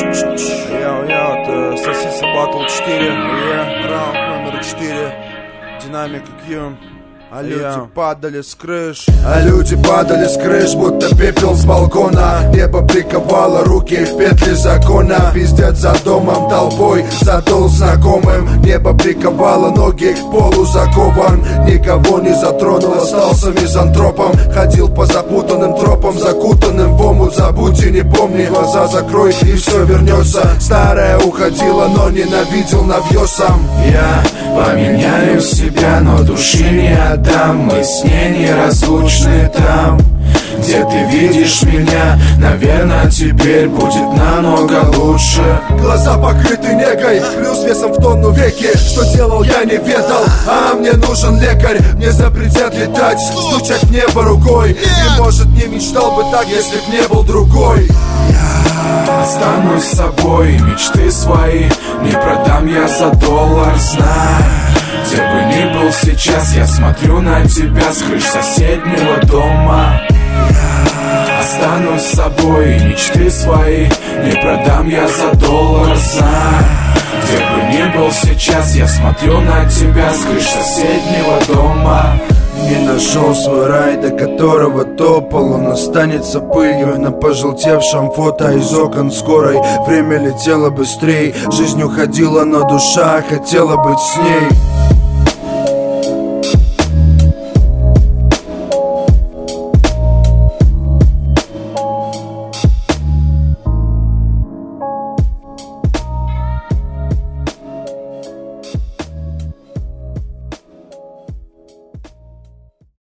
Это Сосиса Батл 4, раунд номер 4, динамик Q. А люди падали с крыш. А люди падали с крыш, будто пепел с балкона. Небо приковало руки в петли закона. Пиздец за домом толпой, задул знакомым. Небо приковало ноги к полу закован. Никого не затронул, остался мизантропом. Ходил по запутанным тропам, закутанным в омут. Забудь и не помни, глаза закрой и все вернется. Старое уходило, но ненавидел навьесом. Я поменяю себя, но души не отдам. Мы с ней неразлучны там, где ты видишь меня. Наверное, теперь будет намного лучше. Глаза покрыты негой, плюс весом в тонну веки. Что делал, я не ведал, а мне нужен лекарь. Мне запретят летать, стучать в небо рукой. И может не мечтал бы так, если б не был другой. Я останусь с собой, мечты свои не продам я за $1, знай. Где бы ни был сейчас, я смотрю на тебя с крыш соседнего дома. Я останусь с собой, мечты свои не продам я за $1, знай. Где бы ни был сейчас, я смотрю на тебя с крыш соседнего дома. Не нашел свой рай, до которого топал. Он останется пылью на пожелтевшем фото из окон скорой. Время летело быстрей, жизнь уходила, но душа хотела быть с ней.